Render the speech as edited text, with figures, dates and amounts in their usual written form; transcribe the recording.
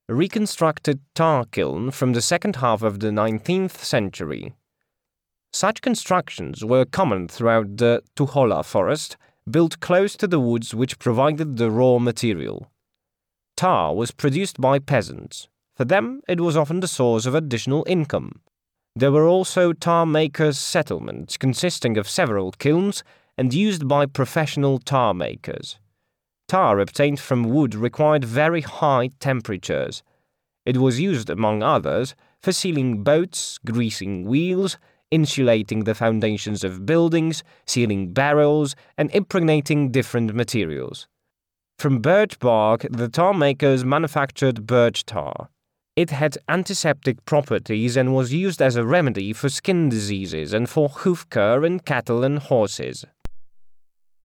a reconstructed tar kiln from the second half of the 19th century. Such constructions were common throughout the Tuchola forest, built close to the woods which provided the raw material. Tar was produced by peasants. For them, it was often the source of additional income. There were also tar makers' settlements consisting of several kilns and used by professional tar makers. Tar obtained from wood required very high temperatures. It was used, among others, for sealing boats, greasing wheels, insulating the foundations of buildings, sealing barrels, and impregnating different materials. From birch bark, the tar makers manufactured birch tar. It had antiseptic properties and was used as a remedy for skin diseases and for hoof care in cattle and horses.